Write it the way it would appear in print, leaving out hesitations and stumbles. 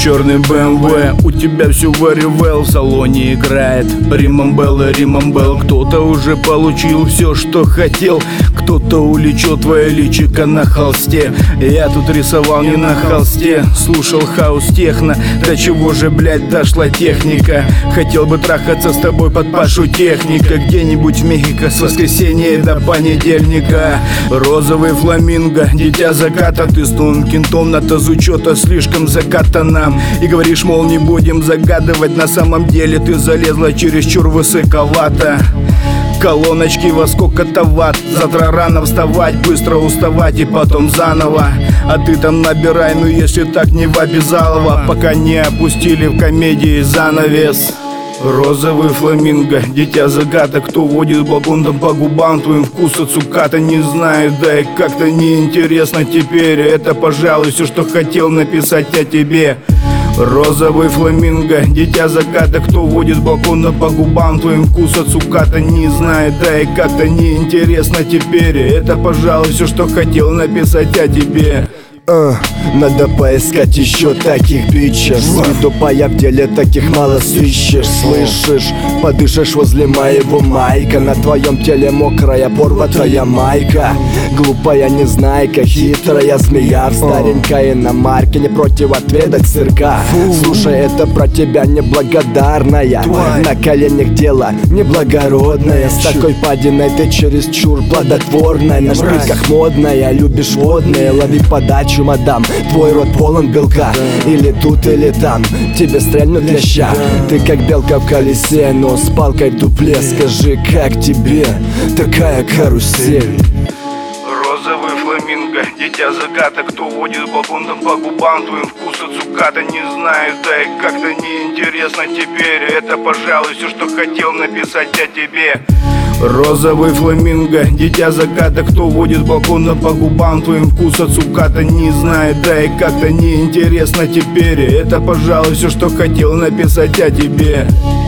черный BMW, у тебя все very well, в салоне играет Римамбел. Кто-то уже получил все, что хотел, кто-то улечил твое личико на холсте. Я тут рисовал не на холсте, слушал хаус техно. До чего же, блядь, дошла техника? Хотел бы трахаться с тобой под Пашу Техника, где-нибудь в Мехико с воскресенья до понедельника. Розовый фламинго, дитя заката, ты с новым кентом на тазу чё-то слишком закатана. И говоришь, мол, не будем загадывать, на самом деле ты залезла чересчур высоковато. Колоночки во сколько-то ватт, завтра рано вставать, быстро уставать и потом заново. А ты там набирай, ну если так не в обязалово, пока не опустили в комедии занавес. Розовый фламинго, дитя загата, кто водит балконом по губам твоим вкус от цуката не знает, да и как-то неинтересно теперь. Это, пожалуй, все, что хотел написать о тебе. Розовый фламинго, дитя заката, кто водит балконом по губам твоим вкус от цуката не знает, да и как-то неинтересно теперь. Это, пожалуй, все, что хотел написать о тебе. Надо поискать еще таких бичев. С виду пая в деле таких мало сыщешь. Слышишь, подышишь возле моего майка. На твоем теле мокрая порватая майка. Глупая незнайка, хитрая змея, старенькая иномарке, не против отведать сырка. Слушай, это про тебя неблагодарная, на коленях дело неблагородное. С такой падиной ты чересчур плодотворная, на шпильках модная, любишь водные. Лови подачу, мадам, твой рот полон белка. Или тут, или там, тебе стрельнут леща. Ты как белка в колесе, но с палкой в дупле. Скажи, как тебе такая карусель? Розовый фламинго, дитя заката, кто водит балконом по губам твоим вкус от цуката не знает, да и как-то неинтересно теперь. Это, пожалуй, все, что хотел написать о тебе. Розовый фламинго, дитя заката, кто водит балконом по губам твоим вкус от цуката не знает, да и как-то неинтересно теперь. Это, пожалуй, все, что хотел написать о тебе.